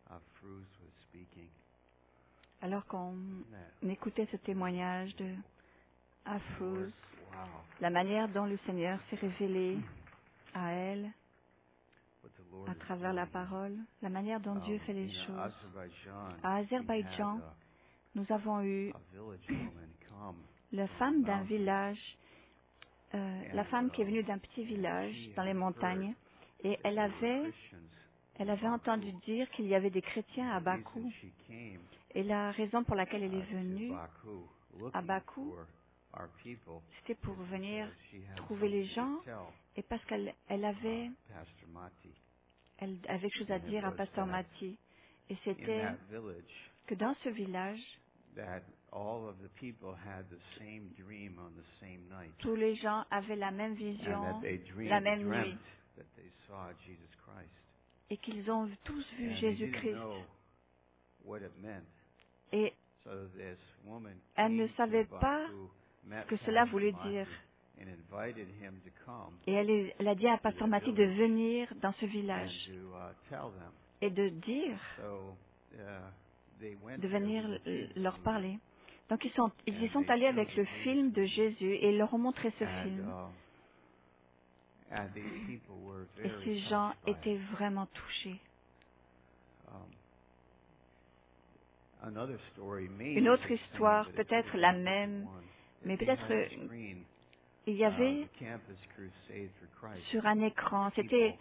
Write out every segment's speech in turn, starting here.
Alors qu'on écoutait ce témoignage de Afrouz, la manière dont le Seigneur s'est révélé à elle, à travers la parole, la manière dont Dieu fait les choses. À Azerbaïdjan, nous avons eu la femme d'un village, la femme qui est venue d'un petit village dans les montagnes, et elle avait entendu dire qu'il y avait des chrétiens à Bakou. Et la raison pour laquelle elle est venue à Bakou, c'était pour venir trouver les gens, et parce qu'elle avait quelque chose à dire à Pasteur Mati. Et c'était que dans ce village, tous les gens avaient la même vision, la même nuit, et qu'ils ont tous vu Jésus-Christ. Et elle ne savait pas ce que cela voulait dire. Et elle a dit à Pasteur Mati de venir dans ce village et de dire, de venir leur parler. Donc ils y sont allés avec le film de Jésus et ils leur ont montré ce film. Et ces gens étaient vraiment touchés. Une autre histoire, peut-être la même, mais peut-être il y avait sur un écran, c'était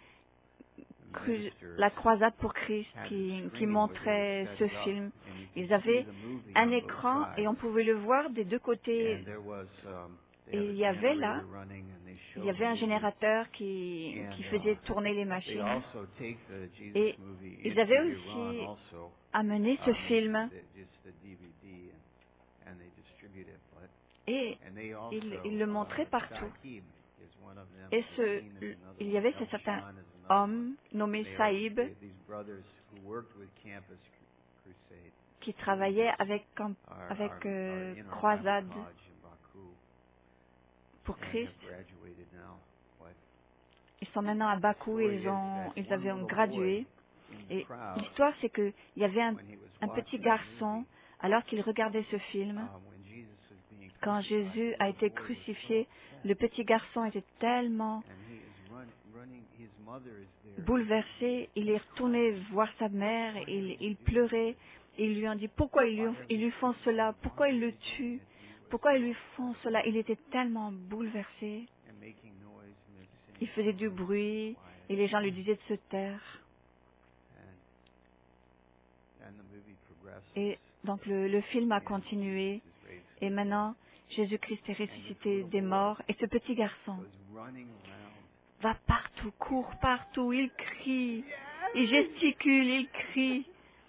la croisade pour Christ qui montrait ce film. Ils avaient un écran et on pouvait le voir des deux côtés. Et il y avait un générateur qui faisait tourner les machines. Et ils avaient aussi amené ce film. Et ils le montraient partout. Et il y avait ce certain homme nommé Saïb qui travaillait avec Croisade pour Christ. Ils sont maintenant à Bakou et ils avaient gradué. Et l'histoire, c'est qu'il y avait un petit garçon, alors qu'il regardait ce film, quand Jésus a été crucifié, le petit garçon était tellement bouleversé, il est retourné voir sa mère, il pleurait, et ils lui ont dit pourquoi ils lui font cela, pourquoi ils le tuent, pourquoi ils lui font cela. Il était tellement bouleversé, il faisait du bruit, et les gens lui disaient de se taire. Et donc le film a continué, et maintenant Jésus-Christ est ressuscité des morts, et ce petit garçon va partout, court partout, il crie, il gesticule, il crie.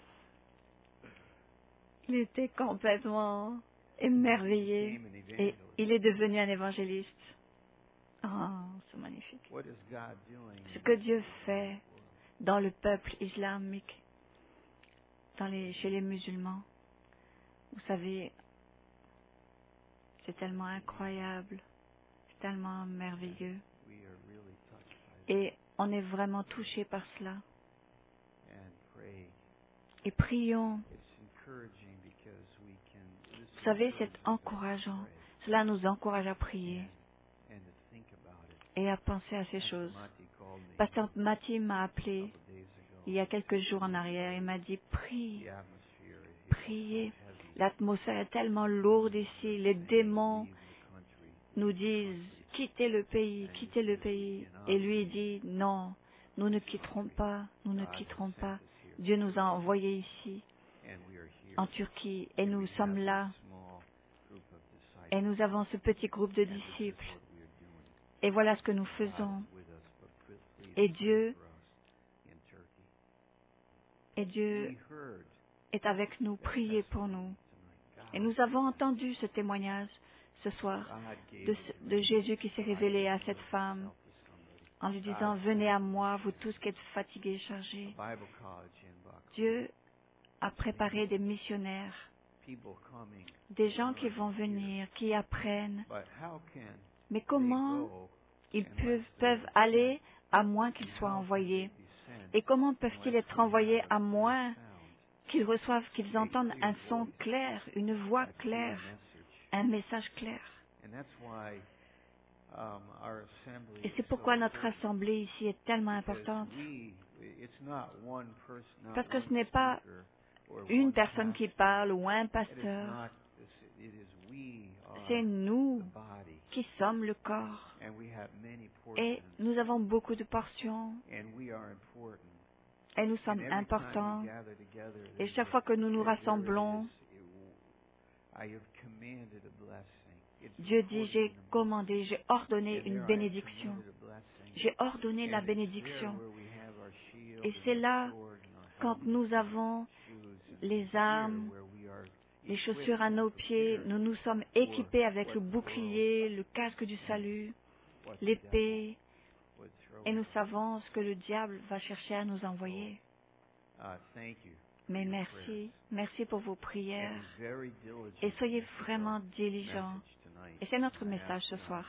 Il était complètement émerveillé, et il est devenu un évangéliste. Oh, c'est magnifique. Ce que Dieu fait dans le peuple islamique, chez les musulmans, vous savez, c'est tellement incroyable, c'est tellement merveilleux. Et on est vraiment touché par cela. Et prions. Vous savez, c'est encourageant. Cela nous encourage à prier et à penser à ces choses. Pasteur Mati m'a appelé il y a quelques jours en arrière. Il m'a dit, prie, priez. L'atmosphère est tellement lourde ici. Les démons nous disent, quittez le pays, quittez le pays. Et lui dit, non, nous ne quitterons pas, nous ne quitterons pas. Dieu nous a envoyés ici, en Turquie, et nous sommes là. Et nous avons ce petit groupe de disciples. Et voilà ce que nous faisons. Et Dieu est avec nous, priez pour nous. Et nous avons entendu ce témoignage ce soir de Jésus qui s'est révélé à cette femme en lui disant, venez à moi, vous tous qui êtes fatigués et chargés. Dieu a préparé des missionnaires, des gens qui vont venir, qui apprennent. Mais comment ils peuvent aller à moins qu'ils soient envoyés? Et comment peuvent-ils être envoyés à moins qu'ils reçoivent, qu'ils entendent un son clair, une voix claire, un message clair. Et c'est pourquoi notre assemblée ici est tellement importante. Parce que ce n'est pas une personne qui parle ou un pasteur. C'est nous qui sommes le corps. Et nous avons beaucoup de portions. Et nous sommes importants. Et chaque fois que nous nous rassemblons, Dieu dit, j'ai commandé, j'ai ordonné une bénédiction. J'ai ordonné la bénédiction. Et c'est là, quand nous avons les armes, les chaussures à nos pieds, nous nous sommes équipés avec le bouclier, le casque du salut, l'épée, et nous savons ce que le diable va chercher à nous envoyer. Mais merci, merci pour vos prières, et soyez vraiment diligents. Et c'est notre message ce soir.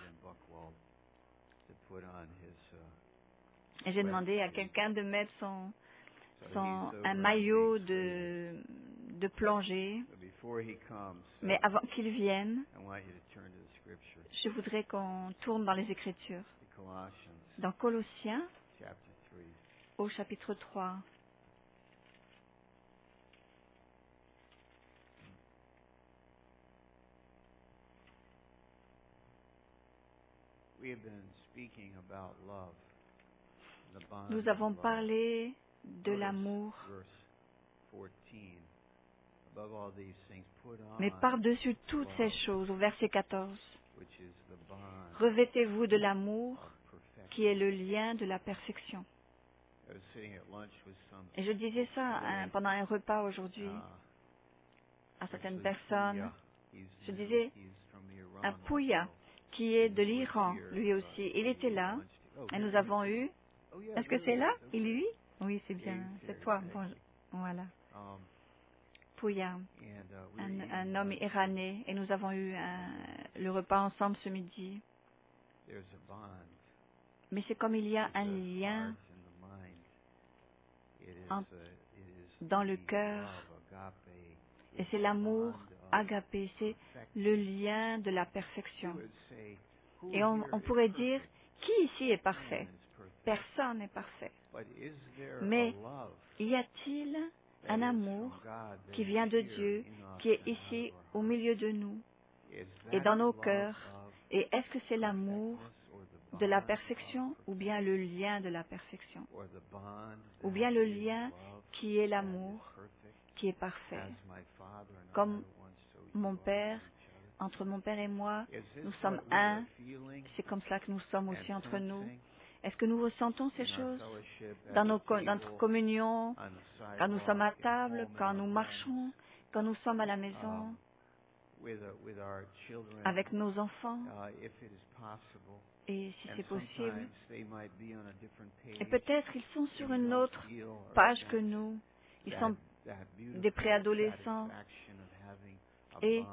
Et j'ai demandé à quelqu'un de mettre un maillot de plongée. Mais avant qu'il vienne, je voudrais qu'on tourne dans les Écritures. Dans Colossiens, au chapitre 3. Nous avons parlé de l'amour, mais par-dessus toutes ces choses, au verset 14, revêtez-vous de l'amour qui est le lien de la perfection. Et je disais ça pendant un repas aujourd'hui à certaines personnes. Je disais, un Pouya qui est de l'Iran, lui aussi, il était là, et nous avons eu... Est-ce que c'est là? Il lui? Oui, c'est bien, c'est toi. Bon, voilà. Pouya, un homme iranais, et nous avons eu le repas ensemble ce midi. Mais c'est comme il y a un lien dans le cœur, et c'est l'amour agapé, c'est le lien de la perfection. Et on pourrait dire, qui ici est parfait? Personne n'est parfait. Mais y a-t-il un amour qui vient de Dieu, qui est ici au milieu de nous et dans nos cœurs? Et est-ce que c'est l'amour de la perfection ou bien le lien de la perfection? Ou bien le lien qui est l'amour, qui est parfait? Comme entre mon Père et moi, nous sommes un. C'est comme cela que nous sommes aussi entre nous. Est-ce que nous ressentons ces choses dans notre communion, quand nous sommes à table, quand nous marchons, quand nous sommes à la maison, avec nos enfants? Et si c'est possible, et peut-être ils sont sur une autre page que nous. Ils sont des préadolescents. Et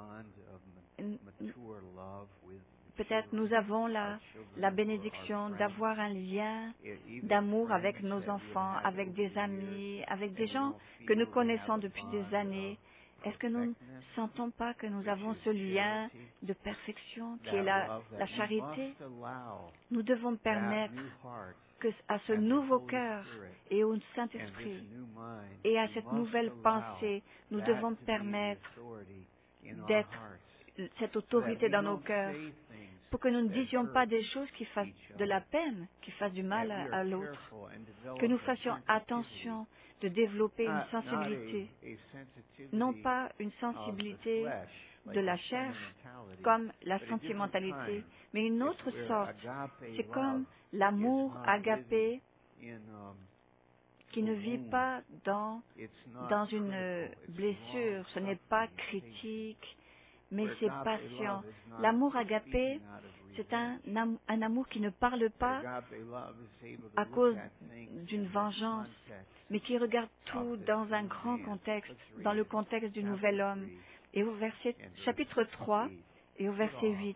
peut-être nous avons la bénédiction d'avoir un lien d'amour avec nos enfants, avec des amis, avec des gens que nous connaissons depuis des années. Est-ce que nous ne sentons pas que nous avons ce lien de perfection qui est la charité? Nous devons permettre à ce nouveau cœur et au Saint-Esprit et à cette nouvelle pensée, nous devons permettre d'être cette autorité dans nos cœurs pour que nous ne disions pas des choses qui fassent de la peine, qui fassent du mal à l'autre, que nous fassions attention de développer une sensibilité, non pas une sensibilité de la chair comme la sentimentalité, mais une autre sorte. C'est comme l'amour agapé qui ne vit pas dans une blessure. Ce n'est pas critique, mais c'est patient. L'amour agapé, c'est un amour qui ne parle pas à cause d'une vengeance, mais qui regarde tout dans un grand contexte, dans le contexte du nouvel homme. Et au chapitre 3 et au verset 8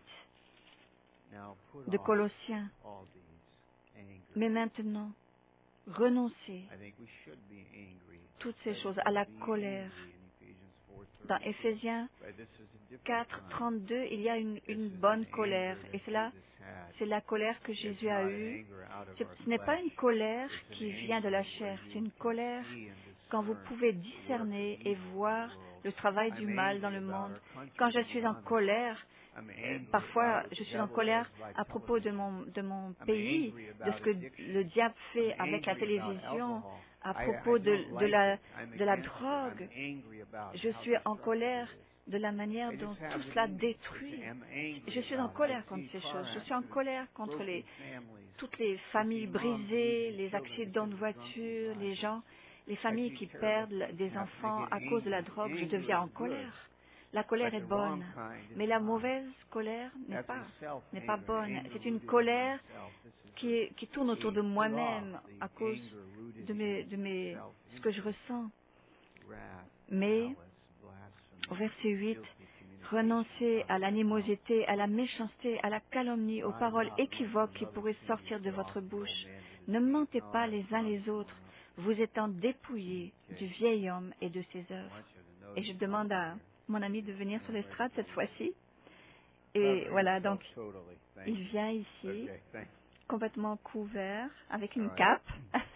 de Colossiens. Mais maintenant, renoncez toutes ces choses, à la colère. Dans Éphésiens 4, 32, il y a une bonne colère. Et c'est la colère que Jésus a eue. Ce n'est pas une colère qui vient de la chair, c'est une colère quand vous pouvez discerner et voir le travail du mal dans le monde. Quand je suis en colère, parfois je suis en colère à propos de mon pays, de ce que le diable fait avec la télévision, à propos de la drogue. Je suis en colère de la manière dont tout cela détruit. Je suis en colère contre ces choses. Je suis en colère contre toutes les familles brisées, les accidents de voiture, les familles qui perdent des enfants à cause de la drogue. Je deviens en colère. La colère est bonne, mais la mauvaise colère n'est pas bonne. C'est une colère qui tourne autour de moi-même à cause de ce que je ressens. Mais, au verset 8, renoncez à l'animosité, à la méchanceté, à la calomnie, aux paroles équivoques qui pourraient sortir de votre bouche. Ne mentez pas les uns les autres, vous étant dépouillés du vieil homme et de ses œuvres. Et je demande à mon ami de venir sur l'estrade cette fois-ci. Et voilà, donc, il vient ici, complètement couvert, avec une cape.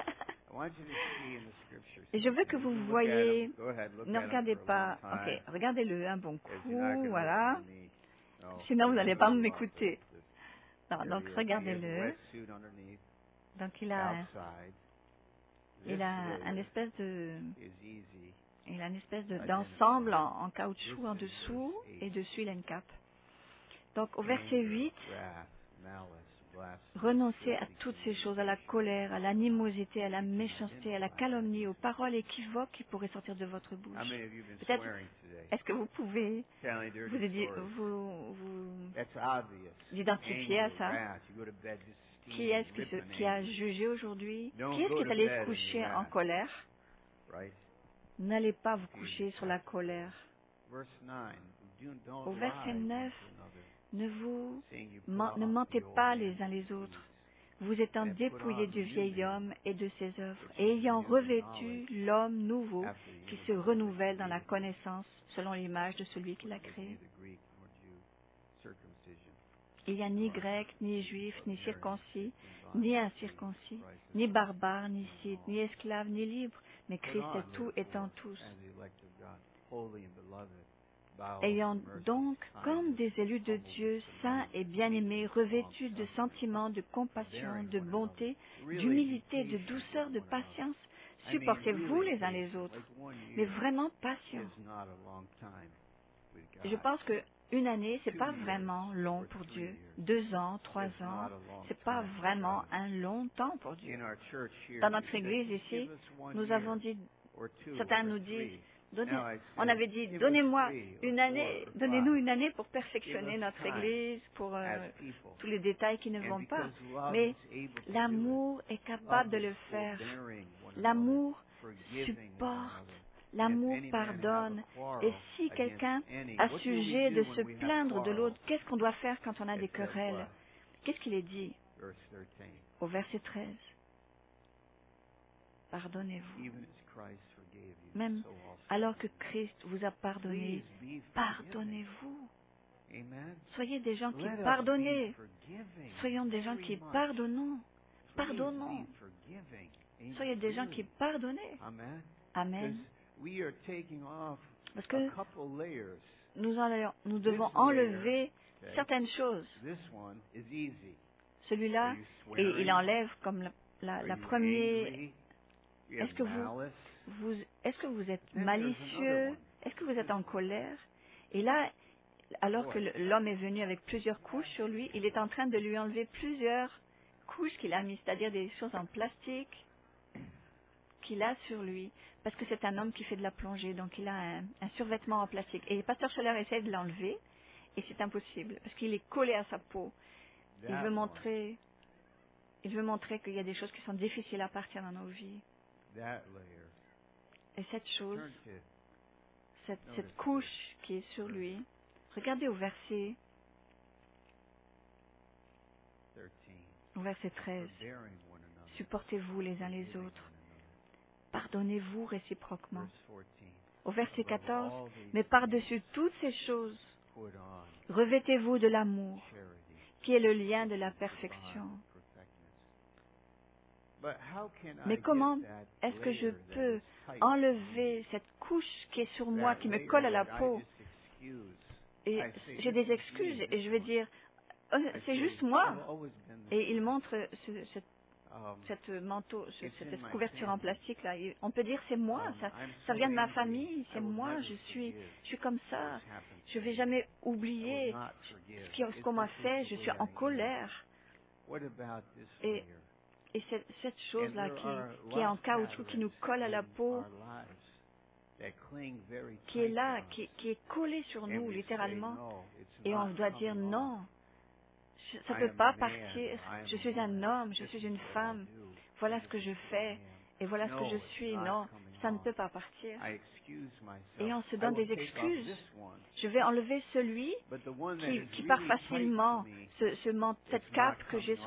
Et je veux que vous voyez, ne regardez pas, ok, regardez-le un bon coup, voilà. Sinon, vous n'allez pas m'écouter. Non, donc, regardez-le. Donc, il a une espèce d'ensemble en caoutchouc en dessous, et dessus, il a une cape. Donc, au verset 8, renoncez à toutes ces choses, à la colère, à l'animosité, à la méchanceté, à la calomnie, aux paroles équivoques qui pourraient sortir de votre bouche. Peut-être, est-ce que vous pouvez vous identifier à ça? Qui est-ce qui a jugé aujourd'hui? Qui est-ce qui est allé se coucher en colère? N'allez pas vous coucher sur la colère. Au verset 9, ne mentez pas les uns les autres, vous étant dépouillés du vieil homme et de ses œuvres, et ayant revêtu l'homme nouveau qui se renouvelle dans la connaissance selon l'image de celui qui l'a créé. Il n'y a ni grec, ni juif, ni circoncis, ni incirconcis, ni barbare, ni scythe, ni esclave, ni libre, mais Christ est tout étant tous. Ayant donc, comme des élus de Dieu, saints et bien-aimés, revêtus de sentiments, de compassion, de bonté, d'humilité, de douceur, de patience, supportez-vous les uns les autres, mais vraiment patient. Je pense que une année, c'est pas vraiment long pour Dieu. 2 ans, 3 ans, c'est pas vraiment un long temps pour Dieu. Dans notre église ici, nous avons dit, certains nous disent, on avait dit, donnez-nous une année pour perfectionner notre église, pour tous les détails qui ne vont pas. Mais l'amour est capable de le faire. L'amour supporte. L'amour pardonne. Et si quelqu'un a sujet de se plaindre de l'autre, qu'est-ce qu'on doit faire quand on a des querelles? Qu'est-ce qu'il est dit au verset 13? Pardonnez-vous. Même alors que Christ vous a pardonné, pardonnez-vous. Soyez des gens qui pardonnent. Soyons des gens qui pardonnons. Pardonnons. Soyez des gens qui pardonnent. Amen. Parce que nous devons enlever certaines choses. Celui-là, et il enlève comme la première. Est-ce que vous êtes malicieux? Est-ce que vous êtes en colère? Et là, alors que l'homme est venu avec plusieurs couches sur lui, il est en train de lui enlever plusieurs couches qu'il a mises, c'est-à-dire des choses en plastique qu'il a sur lui, parce que c'est un homme qui fait de la plongée, donc il a un survêtement en plastique. Et Pasteur Scholler essaie de l'enlever, et c'est impossible, parce qu'il est collé à sa peau. Il veut montrer qu'il y a des choses qui sont difficiles à partir dans nos vies. Et cette chose, cette couche qui est sur lui, regardez au verset 13. Supportez-vous les uns les autres. pardonnez-vous réciproquement. Au verset 14, mais par-dessus toutes ces choses, revêtez-vous de l'amour, qui est le lien de la perfection. Mais comment est-ce que je peux enlever cette couche qui est sur moi, qui me colle à la peau? Et j'ai des excuses et je vais dire, c'est juste moi. Et il montre cette manteau, cette couverture en plastique là. Et on peut dire c'est moi, ça vient de ma famille, c'est moi, je suis comme ça. Je vais jamais oublier ce qu'on m'a fait. Je suis en colère. Et cette chose-là qui est en caoutchouc, qui nous colle à la peau, qui est là, qui est collée sur nous littéralement, et on doit dire non, ça ne peut pas partir. Je suis un homme, je suis une femme, voilà ce que je fais, et voilà ce que je suis. Non, ça ne peut pas partir. Et on se donne des excuses. Je vais enlever celui qui part facilement, cette cape que j'ai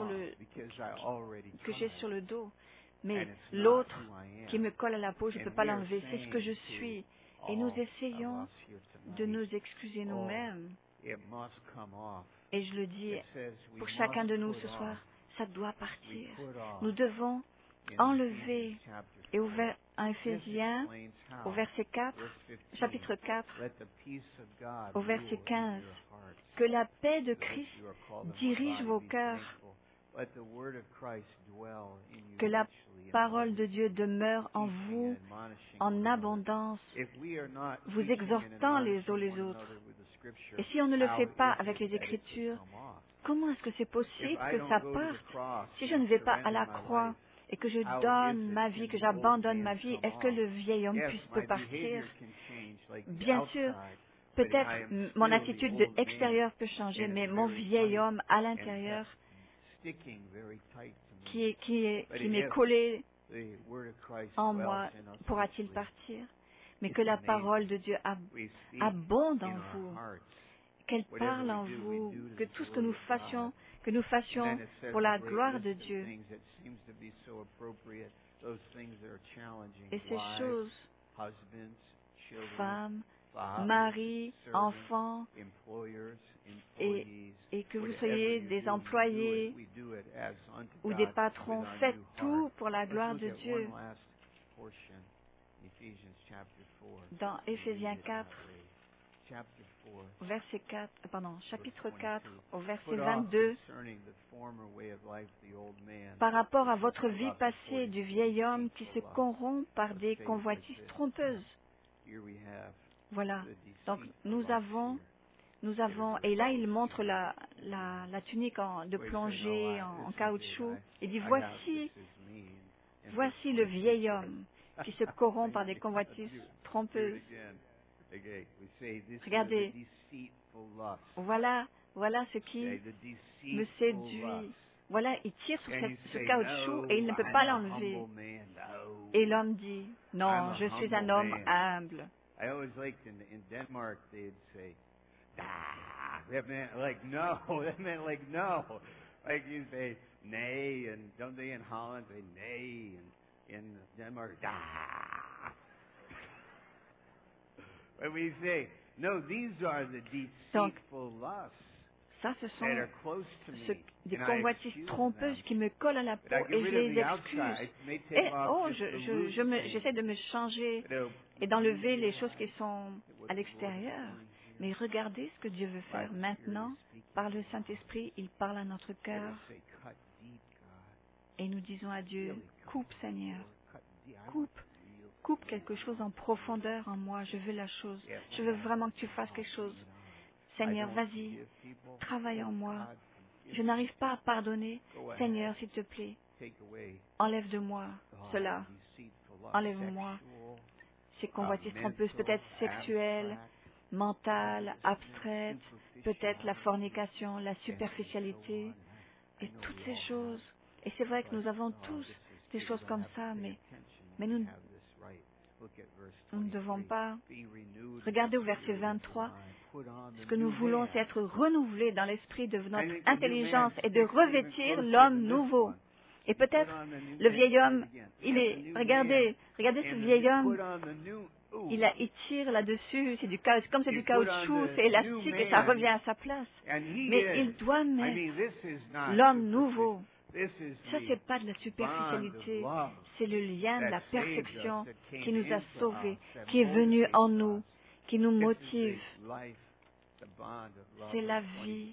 sur le dos. Mais l'autre qui me colle à la peau, je ne peux pas l'enlever. C'est ce que je suis. Et nous essayons de nous excuser nous-mêmes. Et je le dis pour chacun de nous ce soir, ça doit partir. Nous devons enlever. Et en Éphésiens, au verset 4, chapitre 4, au verset 15, que la paix de Christ dirige vos cœurs, que la parole de Dieu demeure en vous en abondance, vous exhortant les uns les autres. Et si on ne le fait pas avec les Écritures, comment est-ce que c'est possible que ça parte? Si je ne vais pas à la croix et que je donne ma vie, que j'abandonne ma vie, est-ce que le vieil homme peut partir? Bien sûr, peut-être mon attitude extérieure peut changer, mais mon vieil homme à l'intérieur, qui m'est collé en moi, pourra-t-il partir? Mais que la parole de Dieu abonde en vous, qu'elle parle en vous, que tout ce que nous fassions pour la gloire de Dieu. Et ces choses, femmes, maris, enfants, et que vous soyez des employés ou des patrons, faites tout pour la gloire de Dieu. Dans Éphésiens 4, chapitre 4, au verset 22, par rapport à votre vie passée du vieil homme qui se corrompt par des convoitises trompeuses. Voilà. Donc, nous avons, et là, il montre la tunique de plongée en caoutchouc. Il dit, voici le vieil homme qui se corrompt par des convoitises trompeuses. Regardez, voilà ce qui me séduit. Voilà, il tire sur ce caoutchouc et il ne peut pas l'enlever. Et l'homme dit, non, je suis un homme humble. I always liked in Denmark they'd say, "Ah," that meant like no. That meant like no. Like you say nay, and don't they in Holland say nay, and in Denmark, "Ah." But we say, no, these are the deceitful lusts. Ça, ce sont des convoitises trompeuses qui me collent à la peau et je les excuse. Et j'essaie de me changer et d'enlever les choses qui sont à l'extérieur. Mais regardez ce que Dieu veut faire maintenant. Par le Saint-Esprit, il parle à notre cœur. Et nous disons à Dieu, coupe Seigneur, coupe quelque chose en profondeur en moi. Je veux la chose. Je veux vraiment que tu fasses quelque chose. Seigneur, vas-y, travaille en moi. Je n'arrive pas à pardonner. Seigneur, s'il te plaît, enlève de moi cela. Enlève-moi ces convoitises trompeuses, peut-être sexuelles, mentales, abstraites, peut-être la fornication, la superficialité, et toutes ces choses. Et c'est vrai que nous avons tous des choses comme ça, mais nous ne devons pas. Regardez au verset 23. Ce que nous voulons, c'est être renouvelés dans l'esprit de notre intelligence et de revêtir l'homme nouveau. Et peut-être le vieil homme, regardez ce vieil homme, il tire là-dessus, comme c'est du caoutchouc, c'est élastique et ça revient à sa place. Mais il doit mettre l'homme nouveau. Ça, c'est pas de la superficialité, c'est le lien de la perfection qui nous a sauvés, qui est venu en nous, qui nous motive. C'est la vie.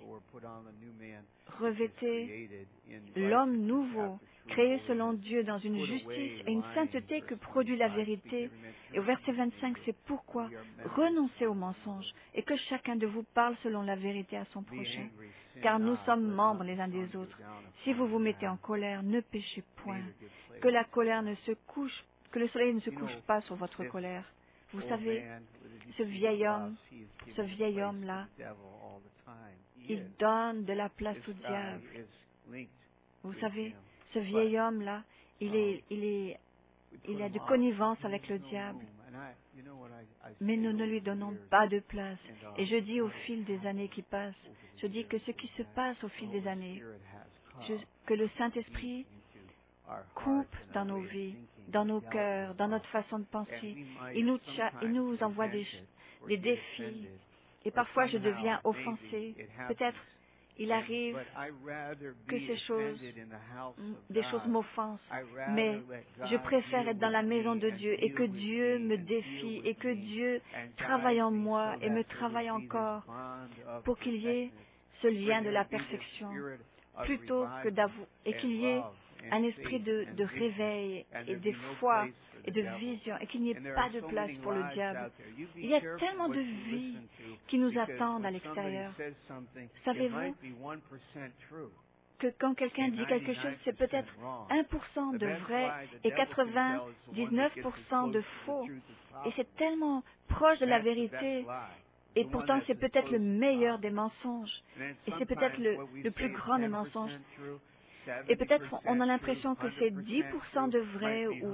Revêtez l'homme nouveau, créé selon Dieu dans une justice et une sainteté que produit la vérité. Et au verset 25, c'est pourquoi renoncez au mensonge et que chacun de vous parle selon la vérité à son prochain. Car nous sommes membres les uns des autres. Si vous vous mettez en colère, ne péchez point. Que la colère ne se couche, que le soleil ne se couche pas sur votre colère. Vous savez, ce vieil homme-là, il donne de la place au diable. Vous savez, ce vieil homme-là, il a de connivence avec le diable. Mais nous ne lui donnons pas de place. Et je dis au fil des années qui passent, je dis que ce qui se passe au fil des années, que le Saint-Esprit coupe dans nos vies, dans nos cœurs, dans notre façon de penser. Il nous envoie des défis. Et parfois, je deviens offensé. Peut-être, il arrive que des choses m'offensent. Mais je préfère être dans la maison de Dieu et que Dieu me défie et que Dieu travaille en moi et me travaille encore pour qu'il y ait ce lien de la perfection plutôt que et qu'il y ait un esprit de réveil et de foi et de vision et qu'il n'y ait pas de place pour le diable. Il y a tellement de vies qui nous attendent à l'extérieur. Savez-vous que quand quelqu'un dit quelque chose, c'est peut-être 1% de vrai et 99% de faux. Et c'est tellement proche de la vérité. Et pourtant, c'est peut-être le meilleur des mensonges. Et c'est peut-être le plus grand des mensonges. Et peut-être on a l'impression que c'est 10% de vrai ou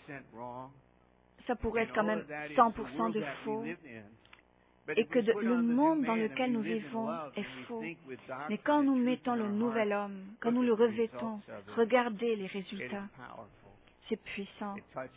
ça pourrait être quand même 100% de faux. Et que le monde dans lequel nous vivons est faux. Mais quand nous mettons le nouvel homme, quand nous le revêtons, regardez les résultats. C'est puissant.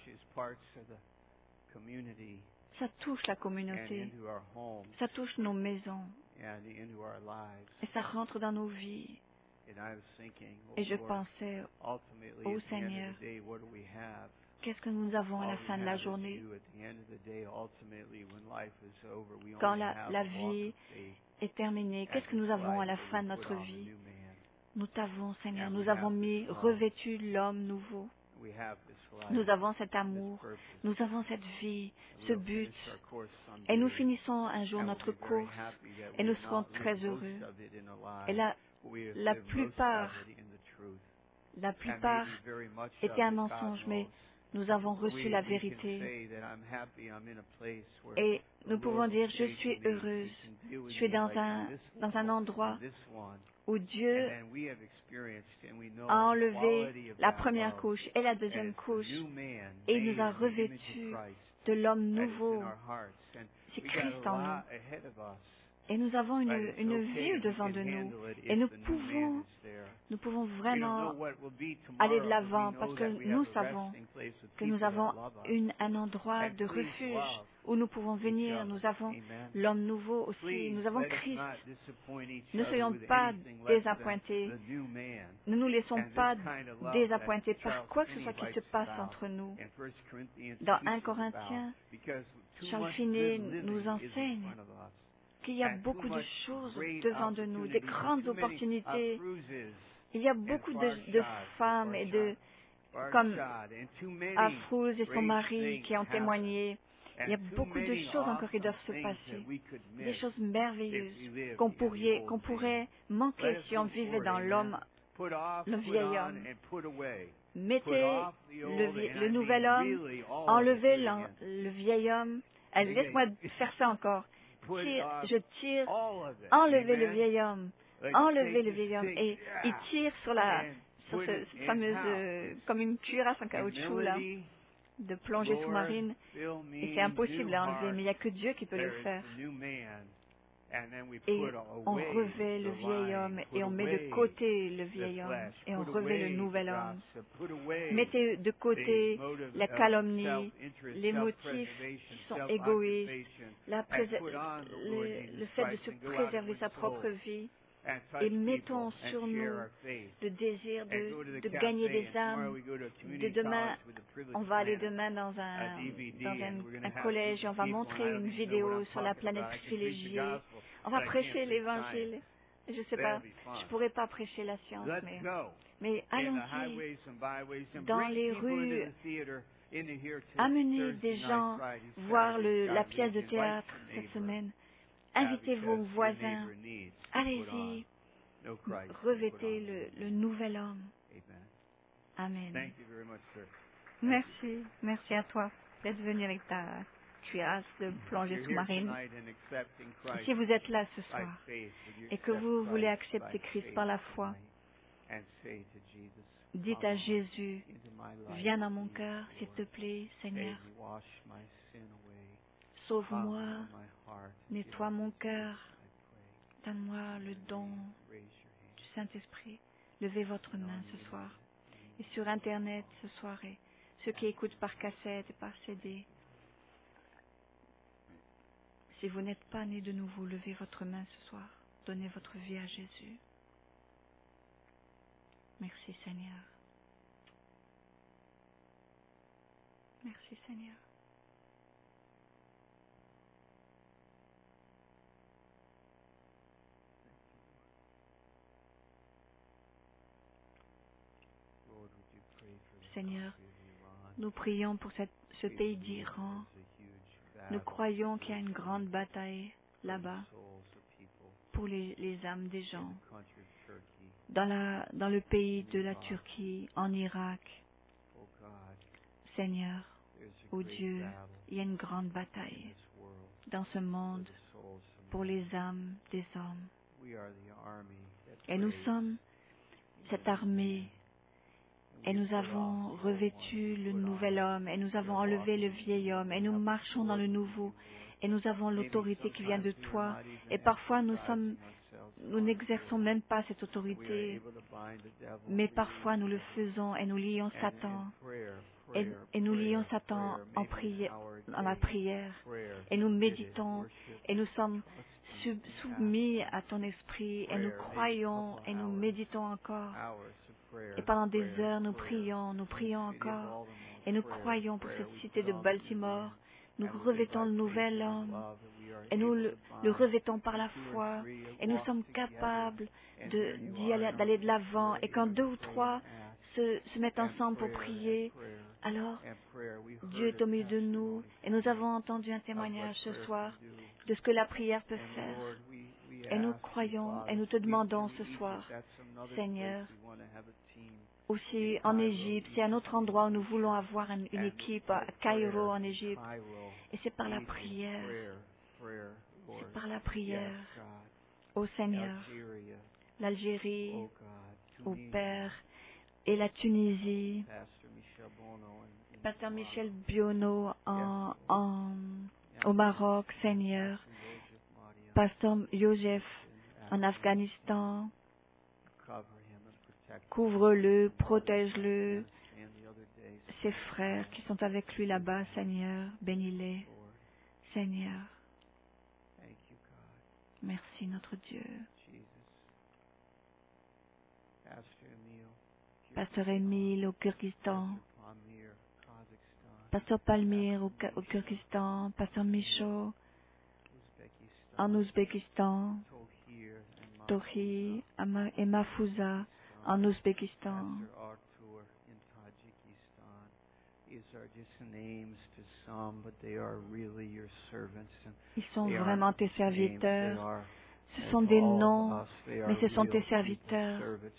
Ça touche la communauté. Ça touche nos maisons. Et ça rentre dans nos vies. Et je pensais au Seigneur, qu'est-ce que nous avons à la fin de la journée? Quand la vie est terminée, qu'est-ce que nous avons à la fin de notre vie? Nous t'avons, Seigneur, nous avons revêtu l'homme nouveau. Nous avons cet amour, nous avons cette vie, ce but, et nous finissons un jour notre course, et nous serons très heureux. Et la plupart était un mensonge, mais nous avons reçu la vérité. Et nous pouvons dire, je suis heureuse, je suis dans un endroit où Dieu a enlevé la première couche et la deuxième couche, et il nous a revêtus de l'homme nouveau. C'est Christ en nous. Et nous avons une vie devant de nous. Et nous pouvons vraiment aller de l'avant parce que nous savons que nous avons un endroit de refuge où nous pouvons venir. Nous avons l'homme nouveau aussi. Nous avons Christ. Ne soyons pas désappointés. Ne nous laissons pas désappointer par quoi que ce soit qui se passe entre nous. Dans 1 Corinthiens, Charles Finet nous enseigne qu'il y a beaucoup de choses devant de nous, des grandes opportunités. Il y a beaucoup de femmes comme Afrouz et son mari qui ont témoigné. Il y a beaucoup de choses encore qui doivent se passer. Des choses merveilleuses qu'on pourrait manquer si on vivait dans le vieil homme. Mettez le nouvel homme, enlevez le vieil homme. Laisse-moi faire ça encore. Je tire, enlevez le vieil homme, et il tire sur cette fameuse, comme une cuirasse en caoutchouc, là, de plongée sous-marine, et c'est impossible à enlever, mais il n'y a que Dieu qui peut le faire. et on revêt le vieil homme et on met de côté le vieil homme et on revêt le nouvel homme. Mettez de côté la calomnie, les motifs qui sont égoïstes, le fait de se préserver sa propre vie, et mettons sur nous le désir de gagner des âmes. On va aller demain dans un collège et on va montrer une vidéo sur la planète privilégiée. On va prêcher l'Évangile. Je ne sais pas, je ne pourrais pas prêcher la science, mais allons-y dans les rues, amenez des gens voir la pièce de théâtre cette semaine. Invitez vos voisins. Allez-y. Revêtez le nouvel homme. Amen. Merci. Merci à toi d'être venu avec ta cuirasse de plongée sous-marine. Si vous êtes là ce soir et que vous voulez accepter Christ par la foi, dites à Jésus, viens dans mon cœur, s'il te plaît, Seigneur. Sauve-moi, nettoie mon cœur, donne-moi le don du Saint-Esprit. Levez votre main ce soir. Et sur Internet ce soir, et ceux qui écoutent par cassette et par CD. Si vous n'êtes pas né de nouveau, levez votre main ce soir. Donnez votre vie à Jésus. Merci Seigneur. Merci Seigneur. Seigneur, nous prions pour ce pays d'Iran. Nous croyons qu'il y a une grande bataille là-bas pour les âmes des gens. Dans le pays de la Turquie, en Irak. Seigneur, ô Dieu, il y a une grande bataille dans ce monde pour les âmes des hommes. Et nous sommes cette armée. Et nous avons revêtu le nouvel homme, et nous avons enlevé le vieil homme, et nous marchons dans le nouveau, et nous avons l'autorité qui vient de toi. Et parfois nous n'exerçons même pas cette autorité, mais parfois nous le faisons, et nous lions Satan, et nous lions Satan en la prière, et nous méditons, et nous sommes soumis à ton esprit, et nous croyons, et nous méditons encore. Et pendant des heures, nous prions encore, et nous croyons pour cette cité de Baltimore. Nous revêtons le nouvel homme, et nous le revêtons par la foi, et nous sommes capables d'aller de l'avant. Et quand 2 ou 3 se mettent ensemble pour prier, alors Dieu est au milieu de nous, et nous avons entendu un témoignage ce soir de ce que la prière peut faire. Et nous croyons, et nous te demandons ce soir, Seigneur, aussi en Égypte, c'est un autre endroit où nous voulons avoir une équipe, à Cairo en Égypte. Et c'est par la prière. C'est par la prière. Ô Seigneur, l'Algérie, ô Père, et la Tunisie, Pasteur Michel Biono au Maroc, Seigneur, Pasteur Joseph en Afghanistan, couvre-le, protège-le, ses frères qui sont avec lui là-bas, Seigneur, bénis-les, Seigneur. Merci notre Dieu. Pasteur Émile au Kyrgyzstan, Pasteur Palmyre au Kyrgyzstan, Pasteur Michaud en Ouzbékistan, Tohi et Mahfouza en Ouzbékistan. Ils sont vraiment tes serviteurs. Ce sont des noms, mais ce sont tes serviteurs.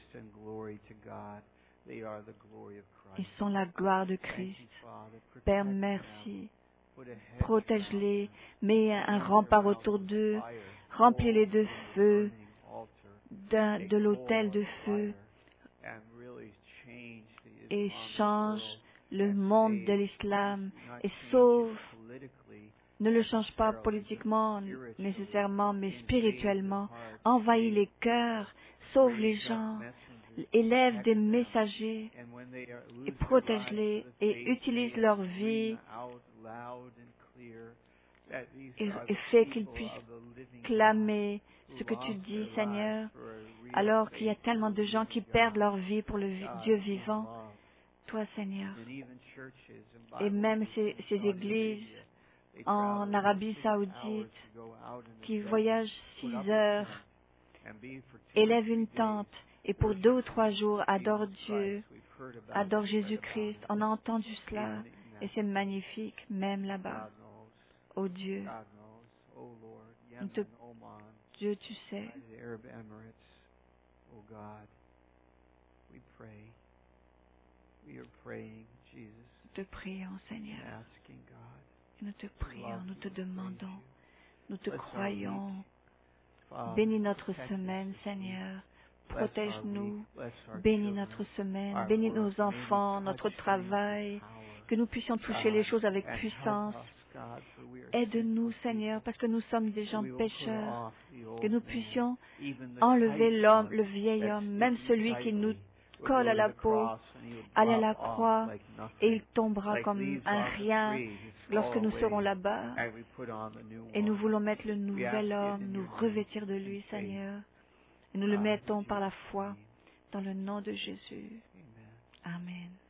Ils sont la gloire de Christ. Père, merci. Protège-les, mets un rempart autour d'eux, remplis-les de feu, de l'autel de feu, et change le monde de l'islam et sauve Ne le change pas politiquement nécessairement, mais spirituellement. Envahis les cœurs, sauve les gens, élève des messagers et protège-les et utilise leur vie et fais qu'ils puissent clamer ce que tu dis, Seigneur, alors qu'il y a tellement de gens qui perdent leur vie pour le Dieu vivant. Toi, Seigneur, et même ces églises en Arabie Saoudite qui voyagent 6 heures, élèvent une tente et pour 2 ou 3 jours adorent Dieu, adorent Jésus-Christ. On a entendu cela et c'est magnifique, même là-bas. Oh Dieu, Dieu, tu sais. Nous te prions, Seigneur. Nous te prions, nous te demandons, nous te croyons. Bénis notre semaine, Seigneur. Protège-nous. Bénis notre semaine. Bénis nos enfants, notre travail. Que nous puissions toucher les choses avec puissance. Aide-nous, Seigneur, parce que nous sommes des gens pécheurs. Que nous puissions enlever l'homme, le vieil homme, même celui qui nous colle à la peau, aller à la croix, et il tombera comme un rien lorsque nous serons là-bas. Et nous voulons mettre le nouvel homme, nous revêtir de lui, Seigneur. Et nous le mettons par la foi dans le nom de Jésus. Amen.